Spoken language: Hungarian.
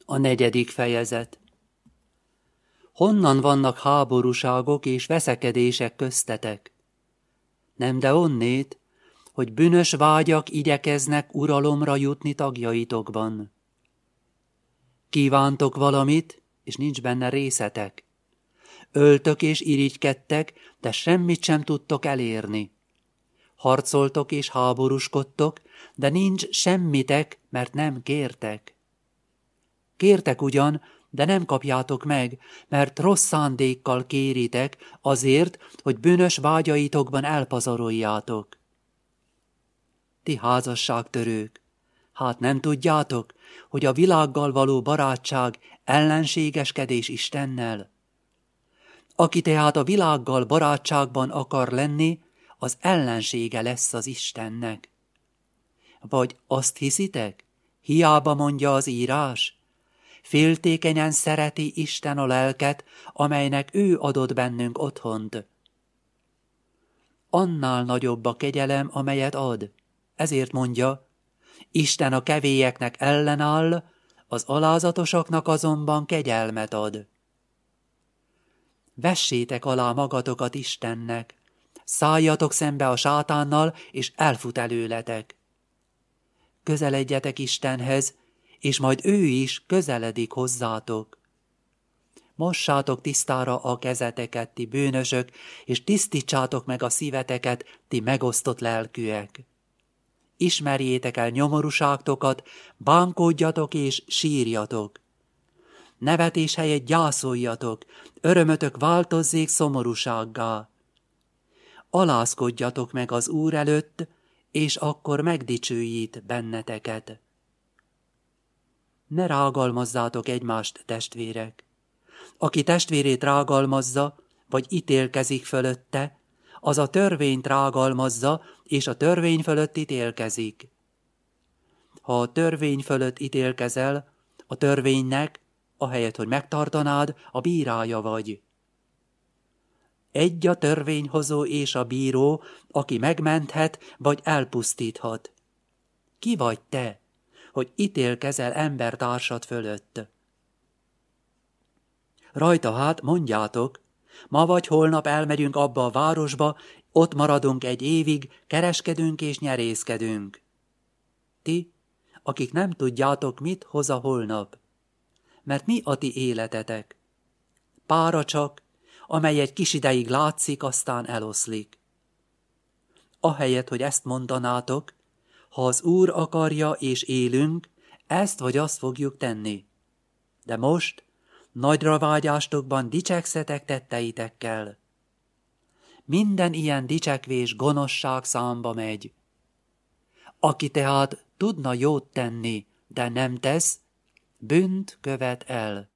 A 4. fejezet. Honnan vannak háborúságok és veszekedések köztetek? Nem de onnét, hogy bűnös vágyak igyekeznek uralomra jutni tagjaitokban. Kívántok valamit, és nincs benne részetek. Öltök és irigykedtek, de semmit sem tudtok elérni. Harcoltok és háborúskodtok, de nincs semmitek, mert nem kértek. Kértek ugyan, de nem kapjátok meg, mert rossz szándékkal kéritek, azért, hogy bűnös vágyaitokban elpazaroljátok. Ti házasságtörők, hát nem tudjátok, hogy a világgal való barátság ellenségeskedés Istennel? Aki tehát a világgal barátságban akar lenni, az ellensége lesz az Istennek. Vagy azt hiszitek? Hiába mondja az írás? Féltékenyen szereti Isten a lelket, amelynek ő adott bennünk otthont. Annál nagyobb a kegyelem, amelyet ad. Ezért mondja, Isten a kevélyeknek ellenáll, az alázatosaknak azonban kegyelmet ad. Vessétek alá magatokat Istennek, szálljatok szembe a sátánnal, és elfut előletek. Közeledjetek Istenhez, és majd ő is közeledik hozzátok. Mossátok tisztára a kezeteket, ti bűnösök, és tisztítsátok meg a szíveteket, ti megosztott lelkűek. Ismerjétek el nyomorúságtokat, bánkódjatok és sírjatok. Nevetés helyett gyászoljatok, örömötök változzék szomorúsággá. Alázkodjatok meg az Úr előtt, és akkor megdicsőjít benneteket. Ne rágalmazzátok egymást, testvérek. Aki testvérét rágalmazza, vagy ítélkezik fölötte, az a törvényt rágalmazza, és a törvény fölött ítélkezik. Ha a törvény fölött ítélkezel, a törvénynek, ahelyett, hogy megtartanád, a bírája vagy. Egy a törvényhozó és a bíró, aki megmenthet, vagy elpusztíthat. Ki vagy te, hogy ítélkezel embertársad fölött? Rajta hát mondjátok, ma vagy holnap elmegyünk abba a városba, ott maradunk egy évig, kereskedünk és nyerészkedünk. Ti, akik nem tudjátok, mit hoz a holnap, mert mi a ti életetek? Pára csak, amely egy kis ideig látszik, aztán eloszlik. Ahelyett, hogy ezt mondanátok, ha az Úr akarja és élünk, ezt vagy azt fogjuk tenni. De most nagyra vágyástokban dicsekszetek tetteitekkel. Minden ilyen dicsekvés gonoszság számba megy. Aki tehát tudna jót tenni, de nem tesz, bűnt követ el.